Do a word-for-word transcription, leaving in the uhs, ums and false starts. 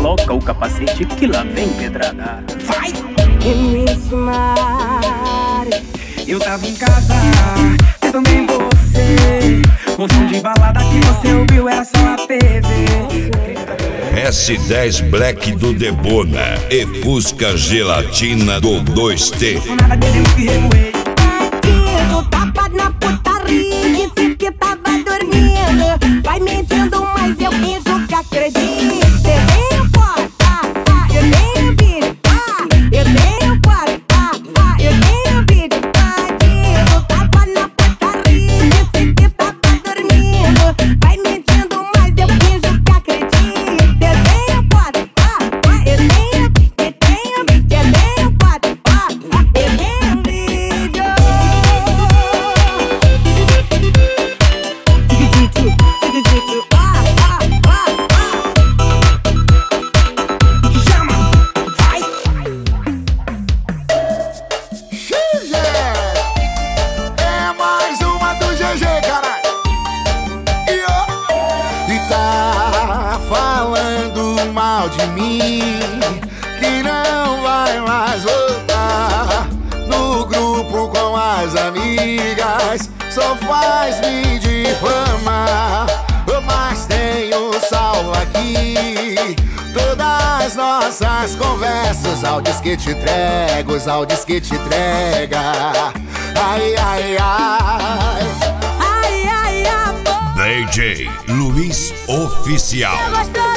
coloca o capacete que lá vem pedrada. Vai! Miss Mari, eu tava em casa, pensando em você. O som de balada que você ouviu era só a T V. S dez Black do Debona e Fusca Gelatina do dois T. Nada dizendo que revoei. bandido, tapa na putaria, disse que tava dormindo. Vai mentindo, mas eu finjo que acredito. Eu tenho foto, ah, ah, eu tenho vídeo, ah, eu tenho foto, ah, ah, eu tenho vídeo. Bandido, tapa na putaria, disse que tava dormindo. Vai mentindo, mas eu finjo que acredito. Eu tenho foto, ah, ah, eu tenho, eu tenho, eu tenho foto, ah, ah, eu tenho vídeo. É mais uma do G G, caralho. E, ó, e tá falando mal de mim, que não vai mais voltar no grupo com as amigas, só faz me difamar. Mas tenho salvo aqui todas nossas conversas, áudios que te entrego, os áudios que te entrega. Ai, ai, ai. Ai, ai, amor. D J Luiz Oficial. Eu gosto